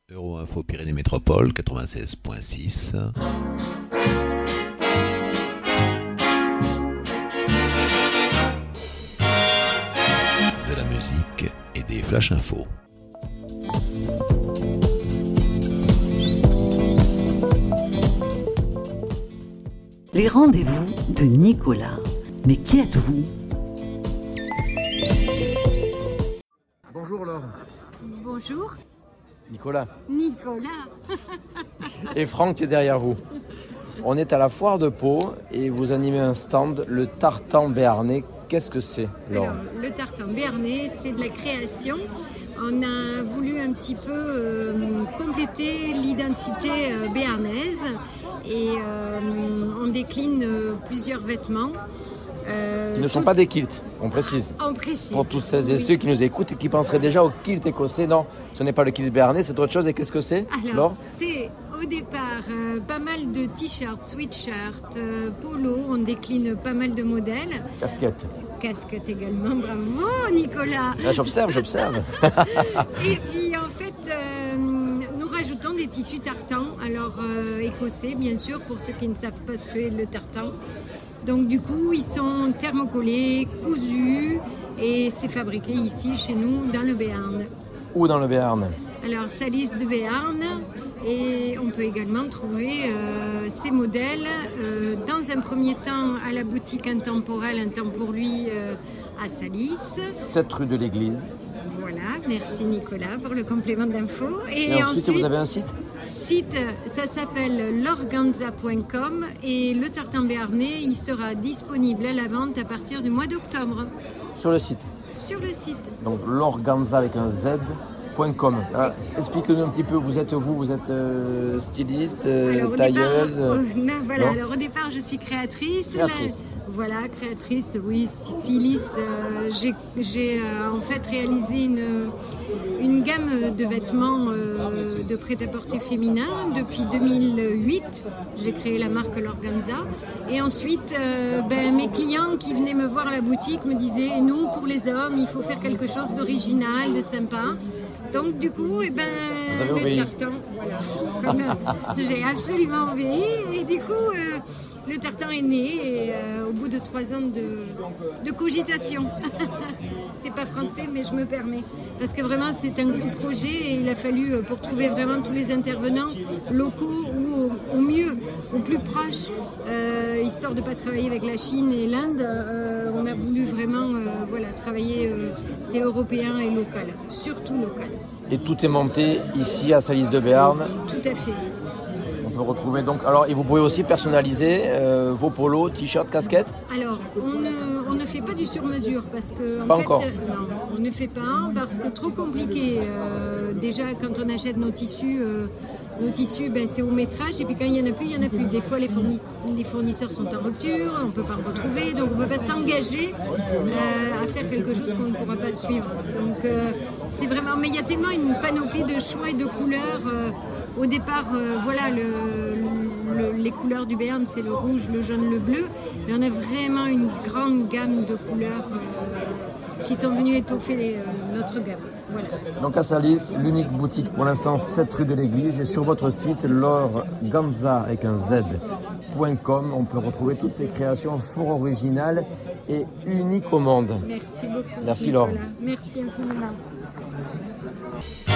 Euro-Info Pyrénées Métropole 96.6. De la musique et des flash infos. Les rendez-vous de Nicolas. Mais qui êtes-vous? Bonjour Laure. Bonjour. Nicolas. Nicolas. Et Franck qui est derrière vous. On est à la foire de Pau et vous animez un stand, le tartan béarnais. Qu'est-ce que c'est, Laure? Alors, le tartan béarnais, c'est de la création. On a voulu un petit peu compléter l'identité béarnaise et on décline plusieurs vêtements. Qui ne sont pas des kilts, on précise. On précise. Pour toutes celles et ceux qui nous écoutent et qui penseraient déjà au kilt écossais. Non, ce n'est pas le kilt béarnais, c'est autre chose. Et qu'est-ce que c'est, Alors, Laure? c'est au départ pas mal de t-shirts, sweatshirts, polo. On décline pas mal de modèles. Casquette également, bravo Nicolas. Là, j'observe. Et puis en fait, nous rajoutons des tissus tartan, alors écossais bien sûr, pour ceux qui ne savent pas ce qu'est le tartan. Donc du coup, ils sont thermocollés, cousus, et c'est fabriqué ici, chez nous, dans le Béarn. Où dans le Béarn? Alors, Salis de Béarn, et on peut également trouver ces modèles dans un premier temps à la boutique intemporelle, un temps pour lui, à Salis. 7 rue de l'Église. Voilà, merci Nicolas pour le complément d'info. Et ensuite, vous avez un site? Ça s'appelle lorganza.com et le tartan béarnais, il sera disponible à la vente à partir du mois d'octobre. Sur le site? Sur le site. Donc lorganza avec un z.com. Expliquez-nous un petit peu, vous êtes styliste, tailleuse? Alors au départ, je suis créatrice. Créatrice, oui, styliste. J'ai en fait réalisé une gamme de vêtements de prêt-à-porter féminin. Depuis 2008, j'ai créé la marque Lorganza. Et ensuite, mes clients qui venaient me voir à la boutique me disaient, nous, pour les hommes, il faut faire quelque chose d'original, de sympa. Donc du coup, le tartan, voilà. J'ai absolument obéi. Et du coup, le tartan est né au bout de 3 ans de cogitation. C'est pas français, mais je me permets. Parce que vraiment, c'est un gros projet et il a fallu, pour trouver vraiment tous les intervenants locaux ou au mieux, au plus proche, histoire de ne pas travailler avec la Chine et l'Inde, on a voulu vraiment travailler, c'est européen et local, surtout local. Et tout est monté ici à Salis de Béarn. Tout à fait. On peut retrouver donc. Alors, et vous pouvez aussi personnaliser vos polos, t-shirts, casquettes? Alors, on ne fait pas du sur-mesure parce que. Encore. Non, on ne fait pas parce que trop compliqué. Déjà, quand on achète nos tissus, c'est au métrage et puis quand il n'y en a plus, il n'y en a plus. Des fois, les fournisseurs sont en rupture, on ne peut pas en retrouver, donc on ne peut pas s'engager à faire quelque chose qu'on ne pourra pas suivre. Donc, c'est vraiment. Mais il y a tellement une panoplie de choix et de couleurs. Au départ, les couleurs du Béarn, c'est le rouge, le jaune, le bleu. Mais on a vraiment une grande gamme de couleurs qui sont venues étoffer notre gamme. Voilà. Donc à Salis, l'unique boutique pour l'instant, 7 rue de l'Église. Et sur votre site, lorganza avec un z.com, on peut retrouver toutes ces créations fort originales et uniques au monde. Merci beaucoup. Merci Laure. Merci infiniment.